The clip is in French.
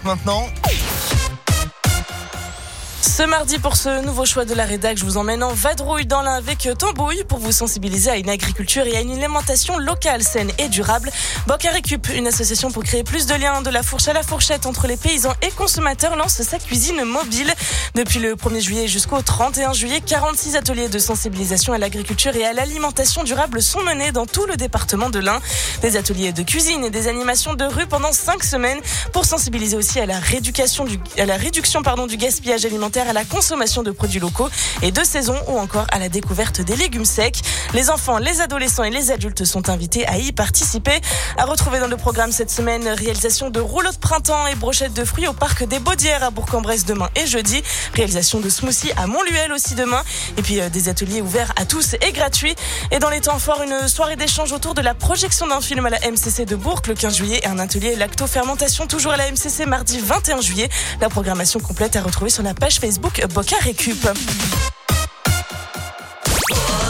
5 maintenant. Ce mardi, pour ce nouveau choix de la rédac, je vous emmène en vadrouille dans l'Ain avec Tambouille pour vous sensibiliser à une agriculture et à une alimentation locale, saine et durable. Boca Récup, une association pour créer plus de liens de la fourche à la fourchette entre les paysans et consommateurs, lance sa cuisine mobile. Depuis le 1er juillet jusqu'au 31 juillet, 46 ateliers de sensibilisation à l'agriculture et à l'alimentation durable sont menés dans tout le département de l'Ain. Des ateliers de cuisine et des animations de rue pendant 5 semaines pour sensibiliser aussi à la réduction du gaspillage alimentaire, à la consommation de produits locaux et de saison ou encore à la découverte des légumes secs. Les enfants, les adolescents et les adultes sont invités à y participer. À retrouver dans le programme cette semaine, réalisation de rouleaux de printemps et brochettes de fruits au parc des Baudières à Bourg-en-Bresse demain et jeudi. Réalisation de smoothies à Montluel aussi demain. Et puis des ateliers ouverts à tous et gratuits. Et dans les temps forts, une soirée d'échange autour de la projection d'un film à la MCC de Bourg le 15 juillet et un atelier lacto-fermentation toujours à la MCC mardi 21 juillet. La programmation complète à retrouver sur la page Facebook Boca Récup.